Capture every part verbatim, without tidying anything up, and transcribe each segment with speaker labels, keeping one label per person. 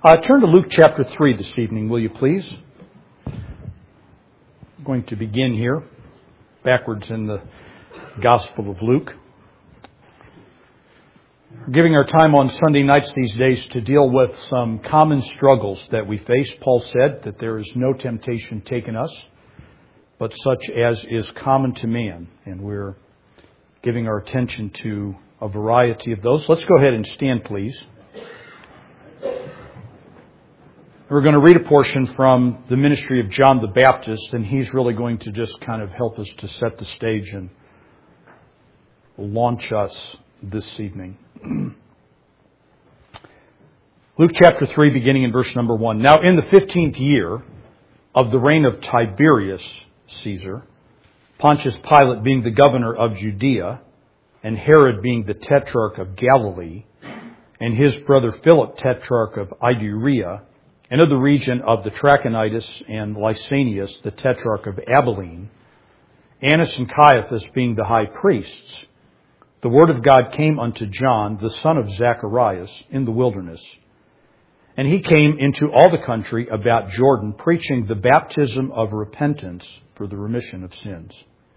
Speaker 1: Uh, turn to Luke chapter three this evening, will you please? I'm going to begin here, backwards in the Gospel of Luke. We're giving our time on Sunday nights these days to deal with some common struggles that we face. Paul said that there is no temptation taken us, but such as is common to man. And we're giving our attention to a variety of those. Let's go ahead and stand, please. We're going to read a portion from the ministry of John the Baptist, and he's really going to just kind of help us to set the stage and launch us this evening. Luke chapter three, beginning in verse number one. Now in the fifteenth year of the reign of Tiberius Caesar, Pontius Pilate being the governor of Judea, and Herod being the tetrarch of Galilee, and his brother Philip tetrarch of Iturea, and of the region of the Trachonitis and Lysanias, the tetrarch of Abilene, Annas and Caiaphas being the high priests, the word of God came unto John, the son of Zacharias, in the wilderness. And he came into all the country about Jordan, preaching the baptism of repentance for the remission of sins.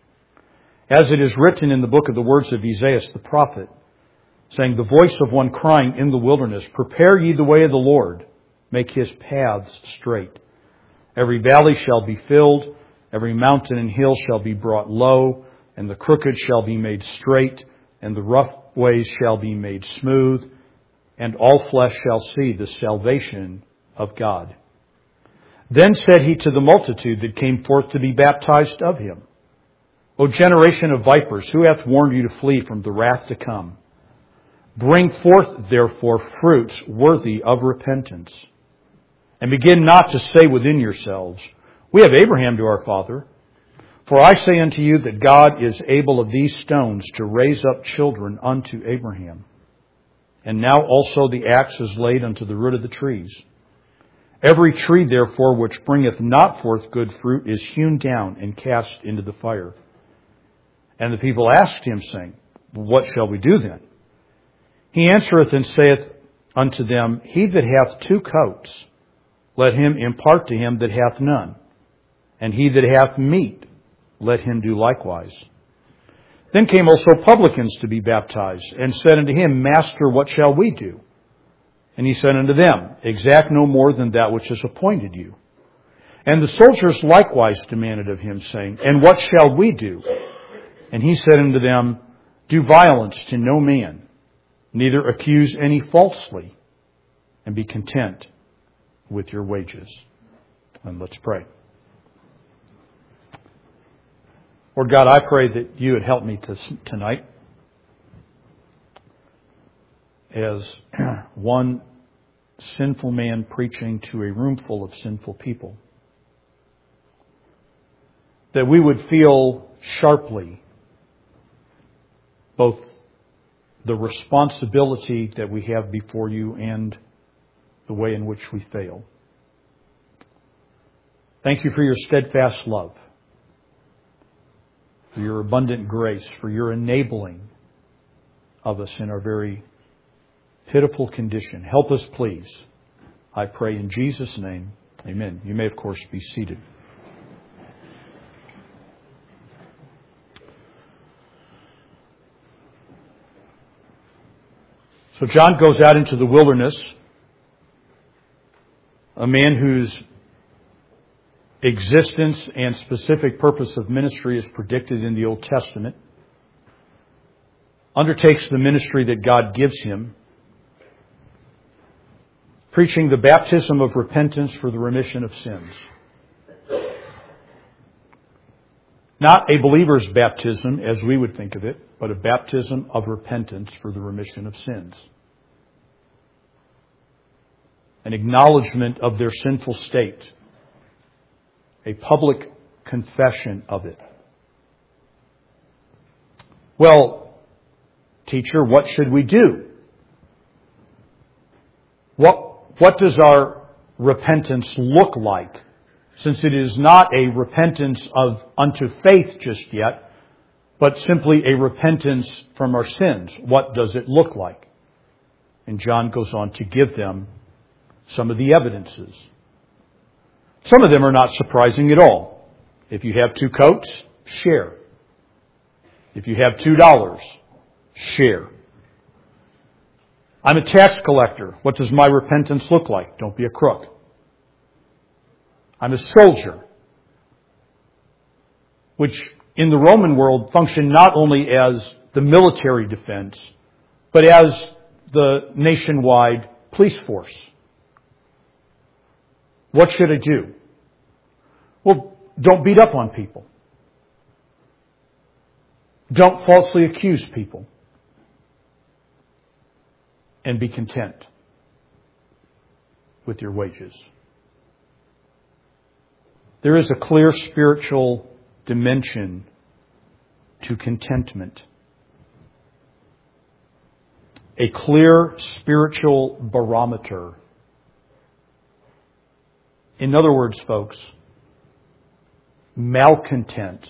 Speaker 1: As it is written in the book of the words of Isaiah the prophet, saying, the voice of one crying in the wilderness, prepare ye the way of the Lord, make his paths straight. Every valley shall be filled, every mountain and hill shall be brought low, and the crooked shall be made straight, and the rough ways shall be made smooth, and all flesh shall see the salvation of God. Then said he to the multitude that came forth to be baptized of him, O generation of vipers, who hath warned you to flee from the wrath to come? Bring forth therefore fruits worthy of repentance. And begin not to say within yourselves, we have Abraham to our father. For I say unto you that God is able of these stones to raise up children unto Abraham. And now also the axe is laid unto the root of the trees. Every tree therefore which bringeth not forth good fruit is hewn down and cast into the fire. And the people asked him, saying, what shall we do then? He answereth and saith unto them, he that hath two coats, let him impart to him that hath none. And he that hath meat, let him do likewise. Then came also publicans to be baptized, and said unto him, Master, what shall we do? And he said unto them, exact no more than that which is appointed you. And the soldiers likewise demanded of him, saying, and what shall we do? And he said unto them, do violence to no man, neither accuse any falsely, and be content with your wages. And let's pray. Lord God, I pray that you would help me to, tonight as one sinful man preaching to a room full of sinful people, that we would feel sharply both the responsibility that we have before you and the way in which we fail. Thank you for your steadfast love, for your abundant grace, for your enabling of us in our very pitiful condition. Help us, please. I pray in Jesus' name. Amen. You may, of course, be seated. So John goes out into the wilderness, a man whose existence and specific purpose of ministry is predicted in the Old Testament, undertakes the ministry that God gives him, preaching the baptism of repentance for the remission of sins. Not a believer's baptism as we would think of it, but a baptism of repentance for the remission of sins. An acknowledgement of their sinful state. A public confession of it. Well, teacher, what should we do? What, what does our repentance look like? Since it is not a repentance of unto faith just yet, but simply a repentance from our sins. What does it look like? And John goes on to give them some of the evidences. Some of them are not surprising at all. If you have two coats, share. If you have two dollars, share. I'm a tax collector. What does my repentance look like? Don't be a crook. I'm a soldier, which in the Roman world functioned not only as the military defense, but as the nationwide police force. What should I do? Well, don't beat up on people. Don't falsely accuse people. And be content with your wages. There is a clear spiritual dimension to contentment. A clear spiritual barometer. In other words, folks, malcontents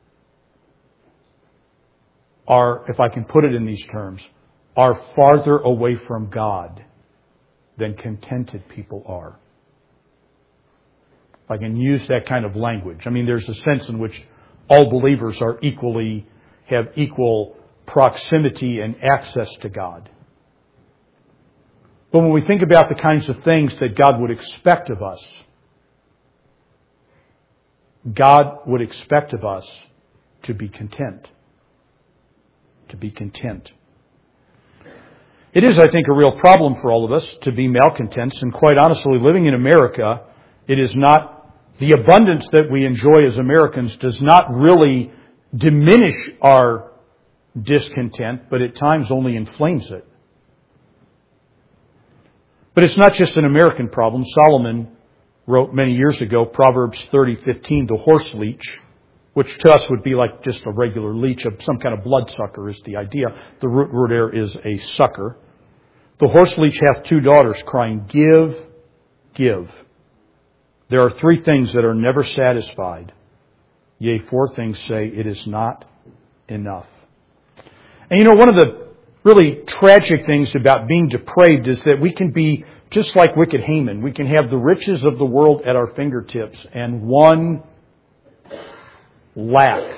Speaker 1: are, if I can put it in these terms, are farther away from God than contented people are. If I can use that kind of language. I mean, there's a sense in which all believers are equally, have equal proximity and access to God. But when we think about the kinds of things that God would expect of us, God would expect of us to be content. To be content. It is, I think, a real problem for all of us to be malcontents. And quite honestly, living in America, it is not, the abundance that we enjoy as Americans does not really diminish our discontent, but at times only inflames it. But it's not just an American problem. Solomon wrote many years ago, Proverbs thirty fifteen, the horse leech, which to us would be like just a regular leech, of some kind of bloodsucker is the idea. The root word there is a sucker. The horse leech hath two daughters, crying, give, give. There are three things that are never satisfied. Yea, four things say, it is not enough. And you know, one of the really tragic things about being depraved is that we can be just like wicked Haman. We can have the riches of the world at our fingertips, and one lack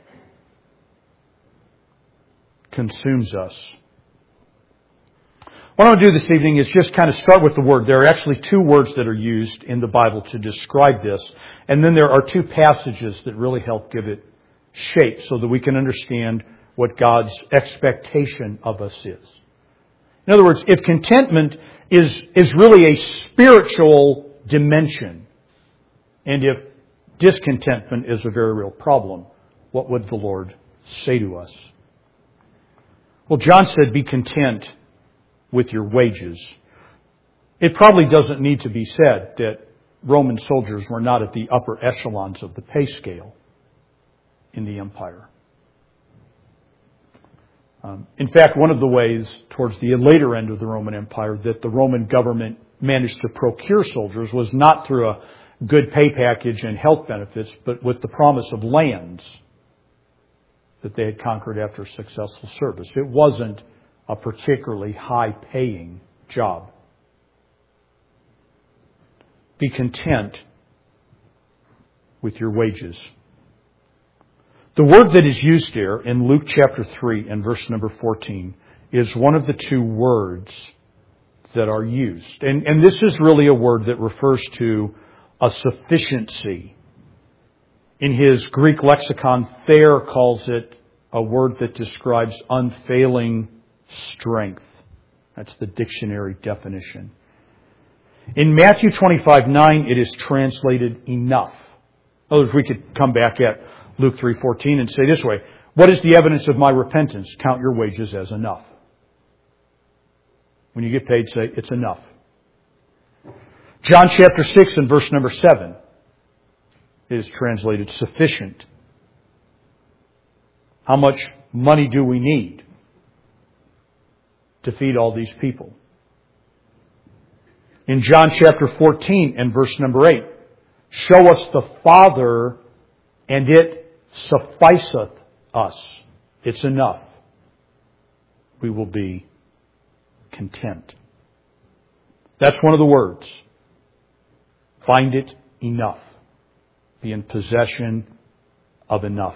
Speaker 1: consumes us. What I want to do this evening is just kind of start with the word. There are actually two words that are used in the Bible to describe this. And then there are two passages that really help give it shape so that we can understand what God's expectation of us is. In other words, if contentment is, is really a spiritual dimension, and if discontentment is a very real problem, what would the Lord say to us? Well, John said, be content with your wages. It probably doesn't need to be said that Roman soldiers were not at the upper echelons of the pay scale in the empire. Um, in fact, one of the ways towards the later end of the Roman Empire that the Roman government managed to procure soldiers was not through a good pay package and health benefits, but with the promise of lands that they had conquered after successful service. It wasn't a particularly high-paying job. Be content with your wages. The word that is used here in Luke chapter three and verse number fourteen is one of the two words that are used. And, and this is really a word that refers to a sufficiency. In his Greek lexicon, Thayer calls it a word that describes unfailing strength. That's the dictionary definition. In Matthew twenty-five nine, it is translated enough. In other words, we could come back at Luke three fourteen and say this way, what is the evidence of my repentance? Count your wages as enough. When you get paid, say, it's enough. John chapter six and verse number seven is translated sufficient. How much money do we need to feed all these people? In John chapter fourteen and verse number eight, show us the Father and it sufficeth us. It's enough. We will be content. That's one of the words. Find it enough. Be in possession of enough.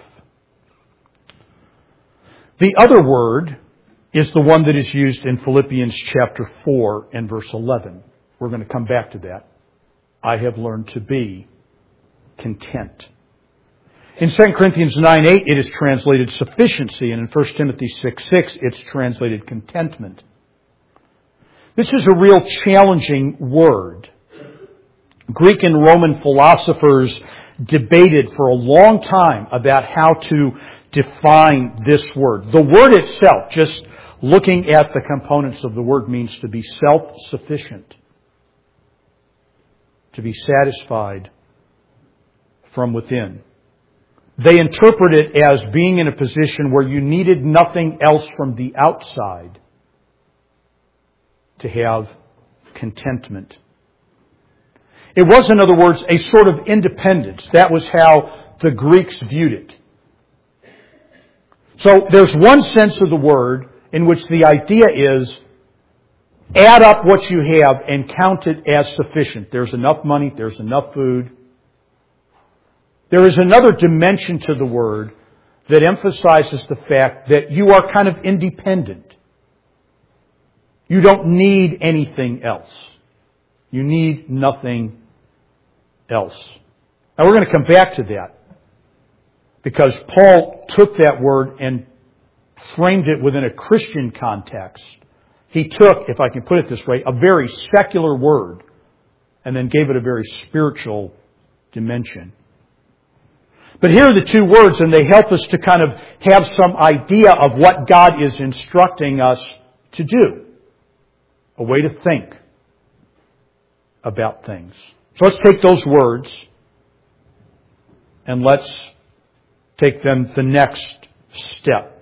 Speaker 1: The other word is the one that is used in Philippians chapter four and verse eleven. We're going to come back to that. I have learned to be content. In Second Corinthians nine eight, it is translated sufficiency, and in First Timothy six six, it's translated contentment. This is a real challenging word. Greek and Roman philosophers debated for a long time about how to define this word. The word itself, just looking at the components of the word, means to be self-sufficient, to be satisfied from within. They interpret it as being in a position where you needed nothing else from the outside to have contentment. It was, in other words, a sort of independence. That was how the Greeks viewed it. So there's one sense of the word in which the idea is add up what you have and count it as sufficient. There's enough money, there's enough food. There is another dimension to the word that emphasizes the fact that you are kind of independent. You don't need anything else. You need nothing else. Now we're going to come back to that because Paul took that word and framed it within a Christian context. He took, if I can put it this way, a very secular word and then gave it a very spiritual dimension. But here are the two words, and they help us to kind of have some idea of what God is instructing us to do. A way to think about things. So let's take those words and let's take them the next step.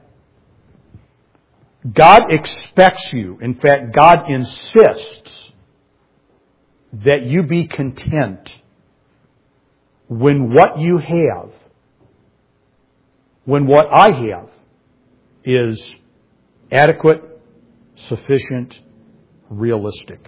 Speaker 1: God expects you, in fact, God insists that you be content when what you have, when what I have is adequate, sufficient, realistic.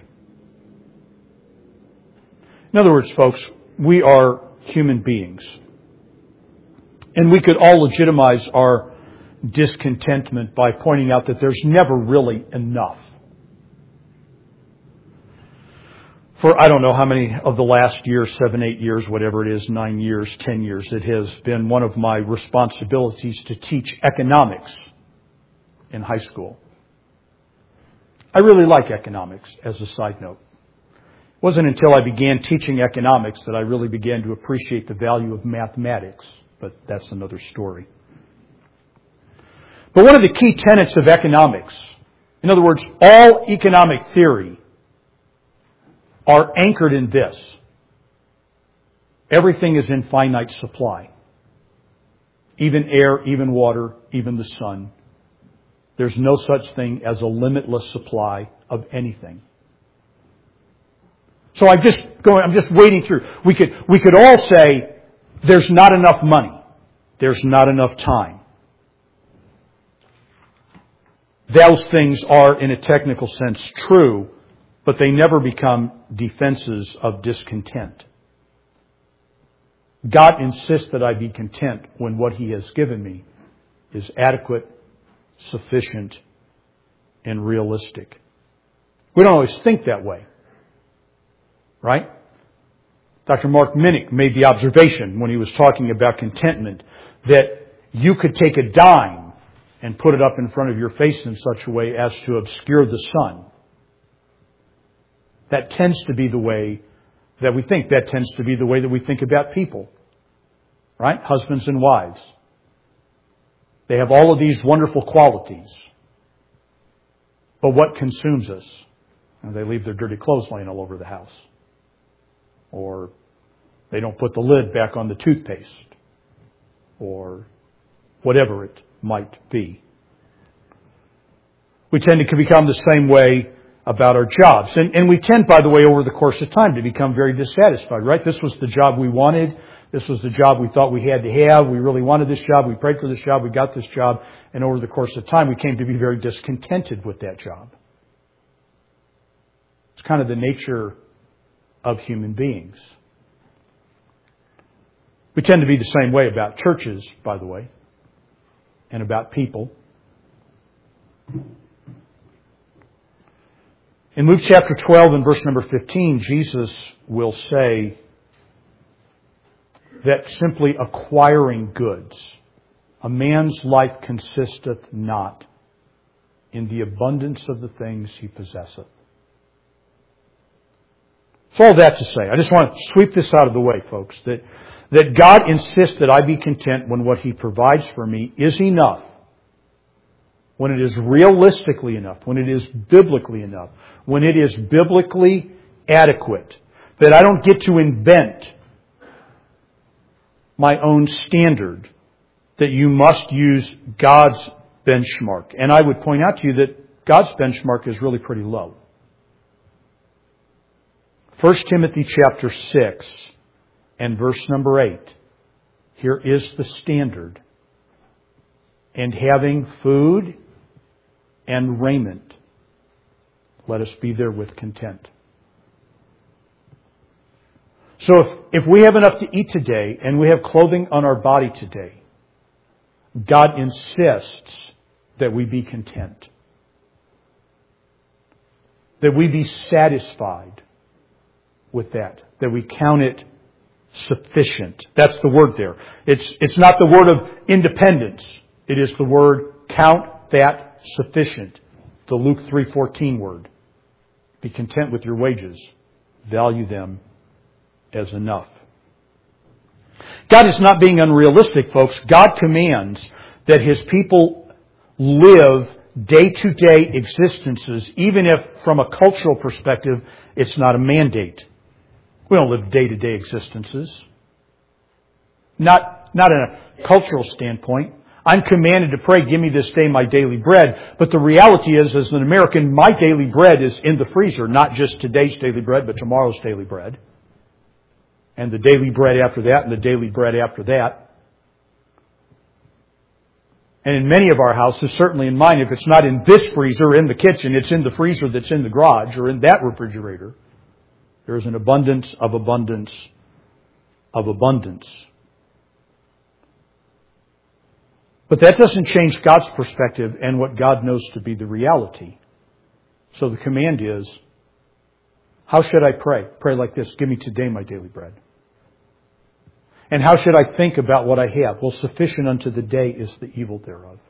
Speaker 1: In other words, folks, we are human beings. And we could all legitimize our discontentment by pointing out that there's never really enough. For I don't know how many of the last year, seven, eight years, whatever it is, nine years, ten years, it has been one of my responsibilities to teach economics in high school. I really like economics, as a side note. It wasn't until I began teaching economics that I really began to appreciate the value of mathematics, but that's another story. But one of the key tenets of economics, in other words, all economic theory, are anchored in this. Everything is in finite supply. Even air, even water, even the sun. There's no such thing as a limitless supply of anything. So I'm just going, I'm just wading through. We could, we could all say, there's not enough money. There's not enough time. Those things are, in a technical sense, true, but they never become defenses of discontent. God insists that I be content when what He has given me is adequate, sufficient, and realistic. We don't always think that way. Right? Doctor Mark Minnick made the observation when he was talking about contentment that you could take a dime and put it up in front of your face in such a way as to obscure the sun. That tends to be the way that we think. That tends to be the way that we think about people. Right? Husbands and wives. They have all of these wonderful qualities. But what consumes us? And they leave their dirty clothes laying all over the house. Or they don't put the lid back on the toothpaste. Or whatever it might be. We tend to become the same way about our jobs. And, and we tend, by the way, over the course of time to become very dissatisfied, right? This was the job we wanted. This was the job we thought we had to have. We really wanted this job. We prayed for this job. We got this job. And over the course of time, we came to be very discontented with that job. It's kind of the nature of human beings. We tend to be the same way about churches, by the way, and about people. In Luke chapter twelve and verse number fifteen, Jesus will say that simply acquiring goods, a man's life consisteth not in the abundance of the things he possesseth. So all that to say, I just want to sweep this out of the way, folks, that, that God insists that I be content when what He provides for me is enough, when it is realistically enough, when it is biblically enough, when it is biblically adequate, that I don't get to invent my own standard, that you must use God's benchmark. And I would point out to you that God's benchmark is really pretty low. First Timothy chapter six and verse number eight. Here is the standard. And having food and raiment, let us be therewith content. So if, if we have enough to eat today and we have clothing on our body today, God insists that we be content. That we be satisfied with that. That we count it sufficient. That's the word there. It's, it's not the word of independence. It is the word count that sufficient. The Luke three fourteen word. Be content with your wages. Value them as enough. God is not being unrealistic, folks. God commands that His people live day-to-day existences, even if from a cultural perspective it's not a mandate. We don't live day-to-day existences. Not, not in a cultural standpoint. I'm commanded to pray, give me this day my daily bread. But the reality is, as an American, my daily bread is in the freezer. Not just today's daily bread, but tomorrow's daily bread. And the daily bread after that, and the daily bread after that. And in many of our houses, certainly in mine, if it's not in this freezer, in the kitchen, it's in the freezer that's in the garage or in that refrigerator. There is an abundance of abundance of abundance. But that doesn't change God's perspective and what God knows to be the reality. So the command is, how should I pray? Pray like this, give me today my daily bread. And how should I think about what I have? Well, sufficient unto the day is the evil thereof.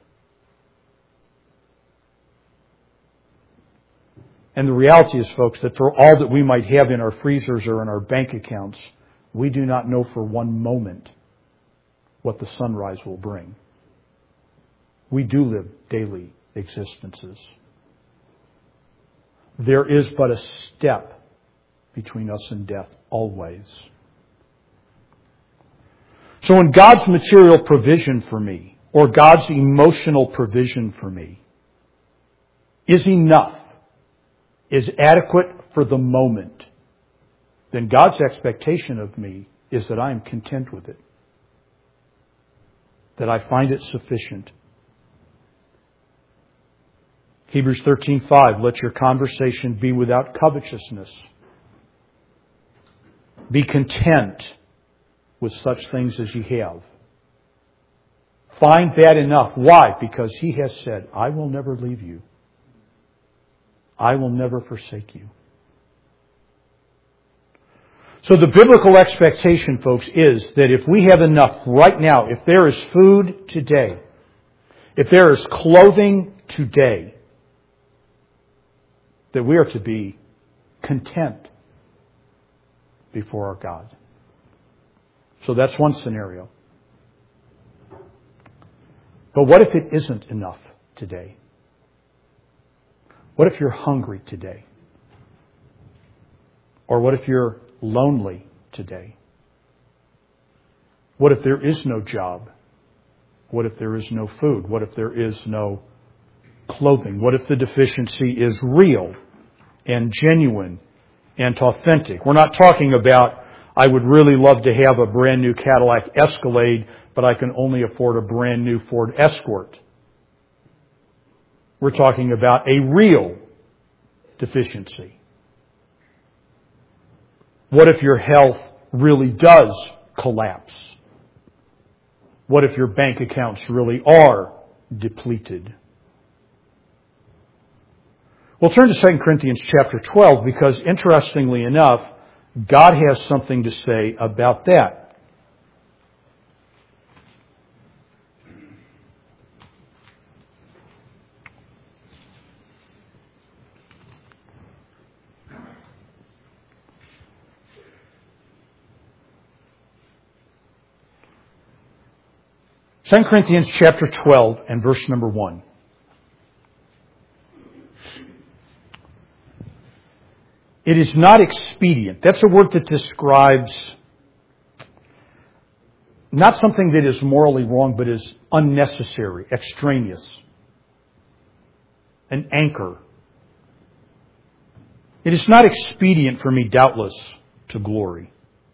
Speaker 1: And the reality is, folks, that for all that we might have in our freezers or in our bank accounts, we do not know for one moment what the sunrise will bring. We do live daily existences. There is but a step between us and death, always. So when God's material provision for me, or God's emotional provision for me, is enough, is adequate for the moment, then God's expectation of me is that I am content with it. That I find it sufficient. Hebrews thirteen five, let your conversation be without covetousness. Be content with such things as ye have. Find that enough. Why? Because He has said, I will never leave you. I will never forsake you. So the biblical expectation, folks, is that if we have enough right now, if there is food today, if there is clothing today, that we are to be content before our God. So that's one scenario. But what if it isn't enough today? What if you're hungry today? Or what if you're lonely today? What if there is no job? What if there is no food? What if there is no clothing? What if the deficiency is real and genuine and authentic? We're not talking about, I would really love to have a brand new Cadillac Escalade, but I can only afford a brand new Ford Escort. We're talking about a real deficiency. What if your health really does collapse? What if your bank accounts really are depleted? We'll turn to Second Corinthians chapter twelve because, interestingly enough, God has something to say about that. Second Corinthians chapter twelve and verse number one. It is not expedient. That's a word that describes not something that is morally wrong, but is unnecessary, extraneous. An anchor. It is not expedient for me, doubtless, to glory.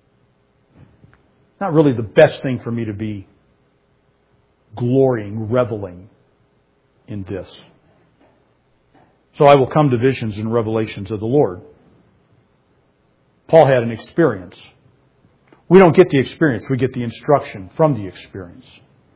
Speaker 1: Not really the best thing for me to be glorying, reveling in this. So I will come to visions and revelations of the Lord. Paul had an experience. We don't get the experience, we get the instruction from the experience.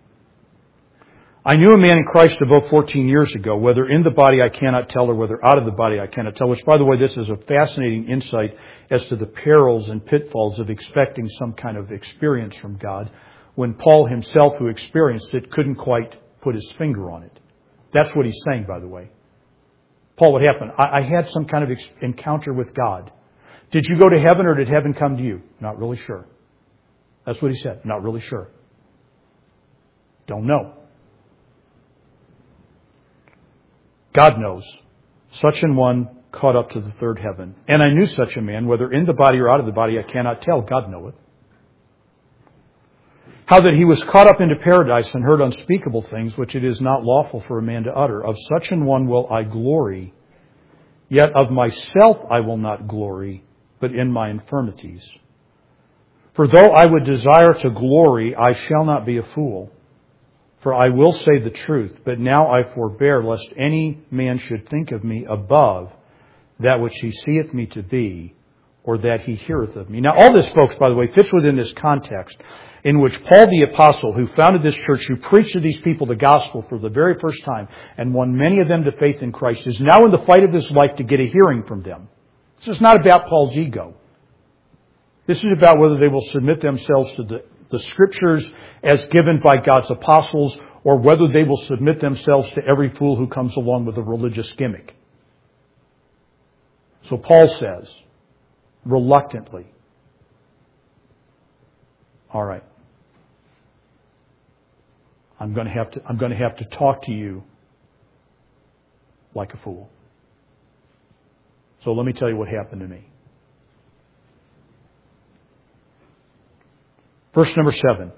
Speaker 1: I knew a man in Christ about fourteen years ago, whether in the body I cannot tell or whether out of the body I cannot tell, which, by the way, this is a fascinating insight as to the perils and pitfalls of expecting some kind of experience from God, when Paul himself, who experienced it, couldn't quite put his finger on it. That's what he's saying, by the way. Paul, what happened? I, I had some kind of ex- encounter with God. Did you go to heaven or did heaven come to you? Not really sure. That's what he said. Not really sure. Don't know. God knows. Such an one caught up to the third heaven. And I knew such a man, whether in the body or out of the body, I cannot tell. God knoweth. How that he was caught up into paradise and heard unspeakable things, which it is not lawful for a man to utter. Of such an one will I glory. Yet of myself I will not glory, but in my infirmities. For though I would desire to glory, I shall not be a fool. For I will say the truth, but now I forbear, lest any man should think of me above that which he seeth me to be, or that he heareth of me. Now all this, folks, by the way, fits within this context in which Paul the Apostle, who founded this church, who preached to these people the gospel for the very first time and won many of them to faith in Christ, is now in the fight of his life to get a hearing from them. This is not about Paul's ego. This is about whether they will submit themselves to the, the Scriptures as given by God's apostles, or whether they will submit themselves to every fool who comes along with a religious gimmick. So Paul says, reluctantly, all right, I'm going to have to, I'm going to have to talk to you like a fool. So let me tell you what happened to me. Verse number seven.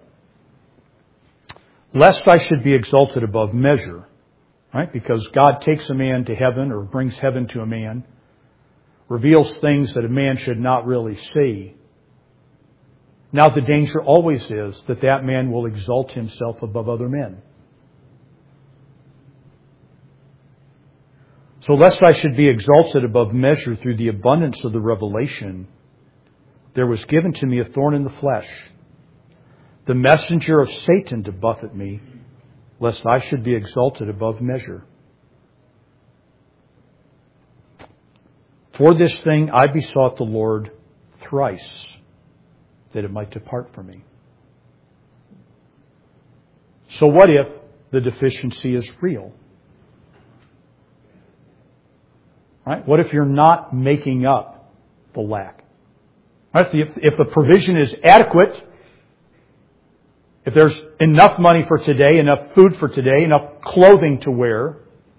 Speaker 1: Lest I should be exalted above measure, right? Because God takes a man to heaven or brings heaven to a man, reveals things that a man should not really see. Now the danger always is that that man will exalt himself above other men. So lest I should be exalted above measure through the abundance of the revelation, there was given to me a thorn in the flesh, the messenger of Satan to buffet me, lest I should be exalted above measure. For this thing I besought the Lord thrice, that it might depart from me. So what if the deficiency is real? Right? What if you're not making up the lack? Right? If, if the provision is adequate, if there's enough money for today, enough food for today, enough clothing to wear,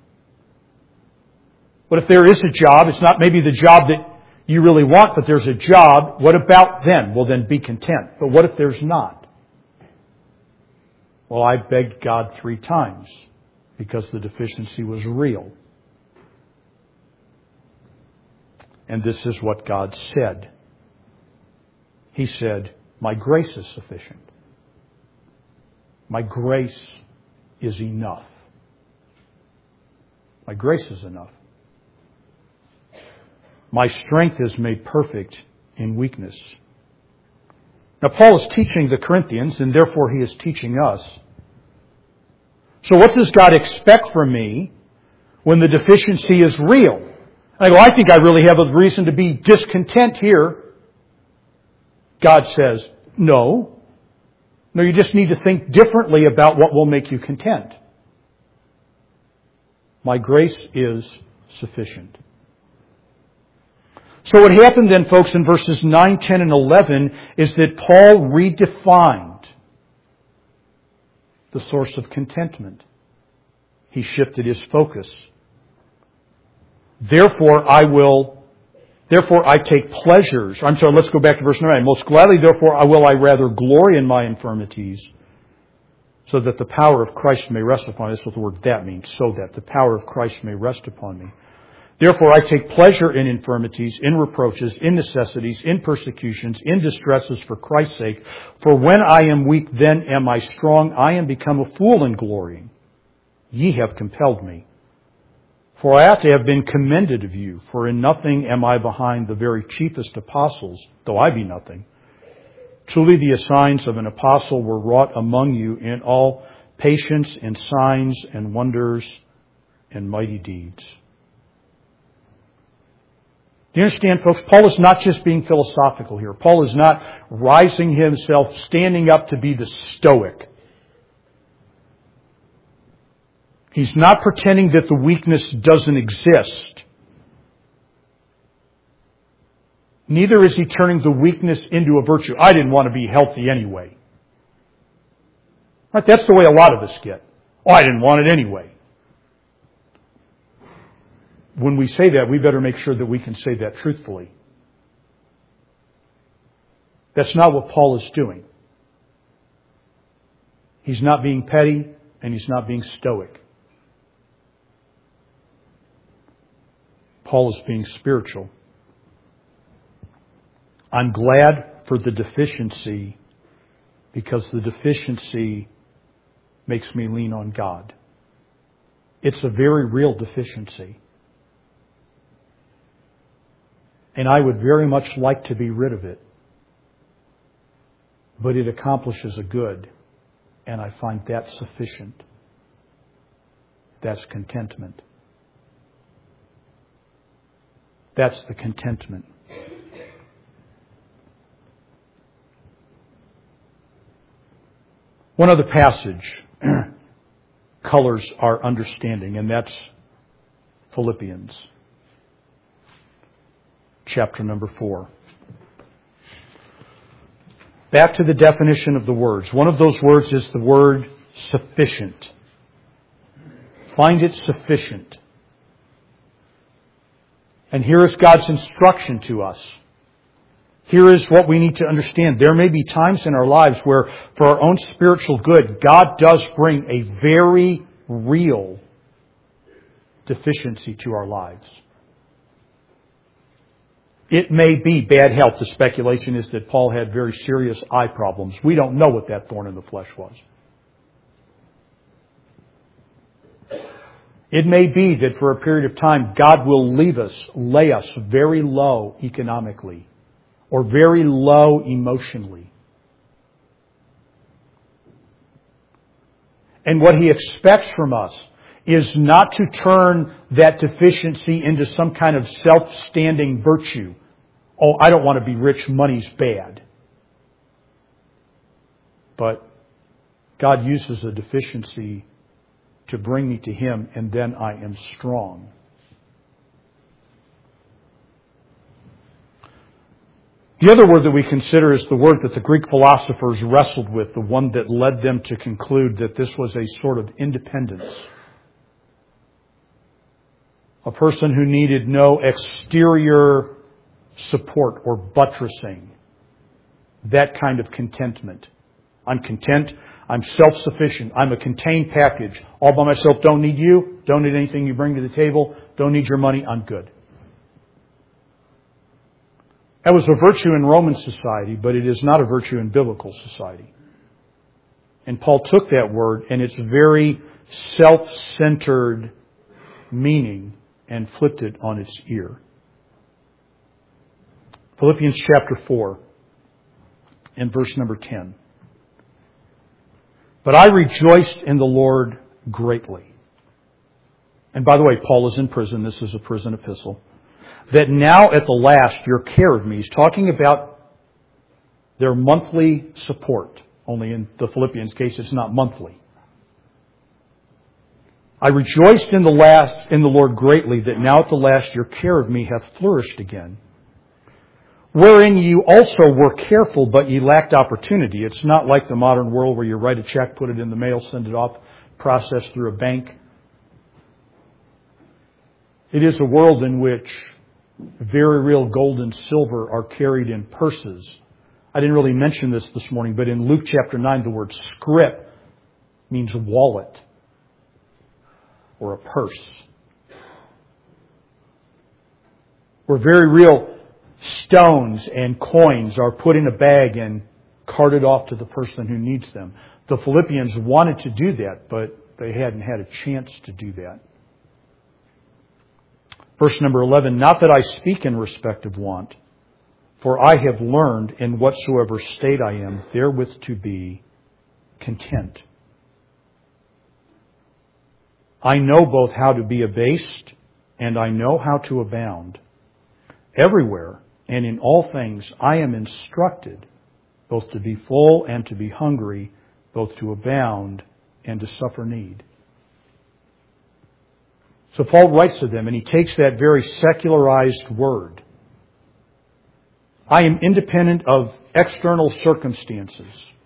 Speaker 1: but if there is a job, it's not maybe the job that you really want, but there's a job, what about then? Well, then be content. But what if there's not? Well, I begged God three times because the deficiency was real. And this is what God said. He said, my grace is sufficient. My grace is enough. My grace is enough. My strength is made perfect in weakness. Now, Paul is teaching the Corinthians, and therefore he is teaching us. So what does God expect from me when the deficiency is real? I go, I think I really have a reason to be discontent here. God says, no. No, you just need to think differently about what will make you content. My grace is sufficient. So what happened then, folks, in verses nine, ten, and eleven is that Paul redefined the source of contentment. He shifted his focus. Therefore, I will, therefore I take pleasures. I'm sorry, let's go back to verse nine. Most gladly, therefore, I will I rather glory in my infirmities, so that the power of Christ may rest upon me. That's what the word that means, so that the power of Christ may rest upon me. Therefore, I take pleasure in infirmities, in reproaches, in necessities, in persecutions, in distresses for Christ's sake. For when I am weak, then am I strong. I am become a fool in glorying. Ye have compelled me. For I ought to have been commended of you. For in nothing am I behind the very chiefest apostles, though I be nothing. Truly the signs of an apostle were wrought among you in all patience and signs and wonders and mighty deeds. Do you understand, folks? Paul is not just being philosophical here. Paul is not rising himself, standing up to be the stoic. He's not pretending that the weakness doesn't exist. Neither is he turning the weakness into a virtue. I didn't want to be healthy anyway. Right? That's the way a lot of us get. Oh, I didn't want it anyway. When we say that, we better make sure that we can say that truthfully. That's not what Paul is doing. He's not being petty, and he's not being stoic. Paul is being spiritual. I'm glad for the deficiency because the deficiency makes me lean on God. It's a very real deficiency. And I would very much like to be rid of it. But it accomplishes a good. And I find that sufficient. That's contentment. That's the contentment. One other passage colors our understanding, and that's Philippians. Chapter number four. Back to the definition of the words. One of those words is the word sufficient. Find it sufficient. And here is God's instruction to us. Here is what we need to understand. There may be times in our lives where, for our own spiritual good, God does bring a very real deficiency to our lives. It may be bad health. The speculation is that Paul had very serious eye problems. We don't know what that thorn in the flesh was. It may be that for a period of time, God will leave us, lay us very low economically or very low emotionally. And what He expects from us is not to turn that deficiency into some kind of self-standing virtue. Oh, I don't want to be rich, money's bad. But God uses a deficiency to bring me to Him, and then I am strong. The other word that we consider is the word that the Greek philosophers wrestled with, the one that led them to conclude that this was a sort of independence. A person who needed no exterior support or buttressing. That kind of contentment. I'm content. I'm self-sufficient. I'm a contained package. All by myself. Don't need you. Don't need anything you bring to the table. Don't need your money. I'm good. That was a virtue in Roman society, but it is not a virtue in biblical society. And Paul took that word and its very self-centered meaning and flipped it on its ear. Philippians chapter four and verse number ten. But I rejoiced in the Lord greatly. And by the way, Paul is in prison. This is a prison epistle. That now at the last your care of me. He's talking about their monthly support. Only in the Philippians case, it's not monthly. I rejoiced in the last, in the Lord greatly, that now at the last your care of me hath flourished again. Wherein you also were careful, but ye lacked opportunity. It's not like the modern world where you write a check, put it in the mail, send it off, process through a bank. It is a world in which very real gold and silver are carried in purses. I didn't really mention this this morning, but in Luke chapter nine, the word scrip means wallet or a purse. Where very real stones and coins are put in a bag and carted off to the person who needs them. The Philippians wanted to do that, but they hadn't had a chance to do that. Verse number eleven, not that I speak in respect of want, for I have learned in whatsoever state I am, therewith to be content. I know both how to be abased, and I know how to abound. Everywhere and in all things I am instructed, both to be full and to be hungry, both to abound and to suffer need. So Paul writes to them, and he takes that very secularized word. I am independent of external circumstances.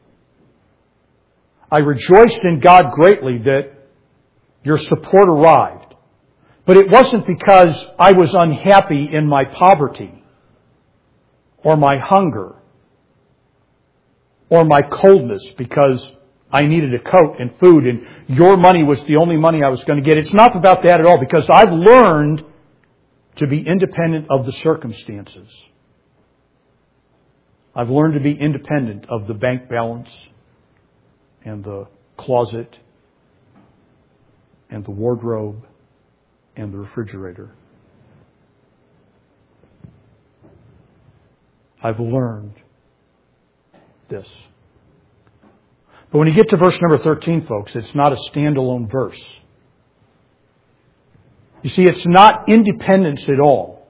Speaker 1: I rejoiced in God greatly that your support arrived. But it wasn't because I was unhappy in my poverty or my hunger or my coldness because I needed a coat and food and your money was the only money I was going to get. It's not about that at all, because I've learned to be independent of the circumstances. I've learned to be independent of the bank balance and the closet and the wardrobe and the refrigerator. I've learned this. But when you get to verse number thirteen, folks, it's not a standalone verse. You see, it's not independence at all.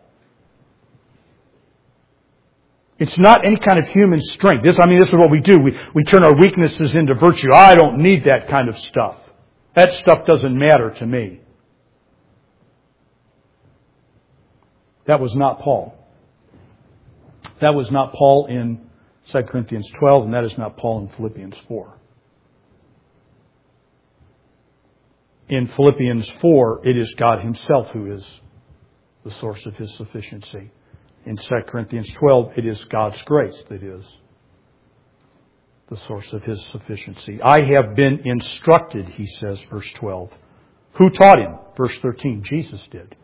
Speaker 1: It's not any kind of human strength. This, I mean, this is what we do. We, we turn our weaknesses into virtue. I don't need that kind of stuff. That stuff doesn't matter to me. That was not Paul. That was not Paul in Second Corinthians twelve, and that is not Paul in Philippians four. In Philippians four, it is God Himself who is the source of His sufficiency. In Second Corinthians twelve, it is God's grace that is the source of His sufficiency. I have been instructed, he says, verse twelve. Who taught him? Verse thirteen, Jesus did.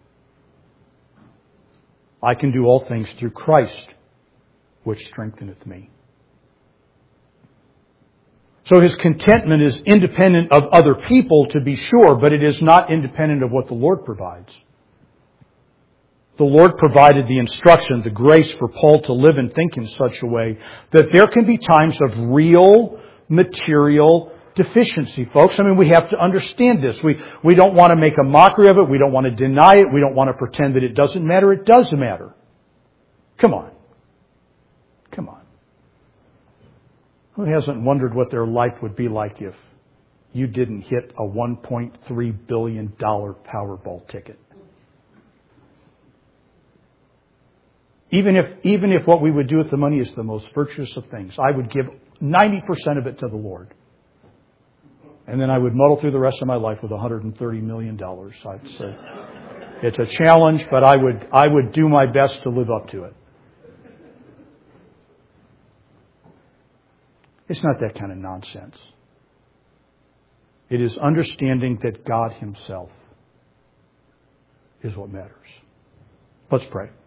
Speaker 1: I can do all things through Christ, which strengtheneth me. So his contentment is independent of other people, to be sure, but it is not independent of what the Lord provides. The Lord provided the instruction, the grace for Paul to live and think in such a way that there can be times of real material deficiency, folks. I mean, we have to understand this. We, we don't want to make a mockery of it. We don't want to deny it. We don't want to pretend that it doesn't matter. It does matter. Come on. Come on. Who hasn't wondered what their life would be like if you didn't hit a one point three billion dollars Powerball ticket? Even if, even if what we would do with the money is the most virtuous of things, I would give ninety percent of it to the Lord. And then I would muddle through the rest of my life with one hundred thirty million dollars. I'd say it's a challenge, but I would, I would do my best to live up to it. It's not that kind of nonsense. It is understanding that God Himself is what matters. Let's pray.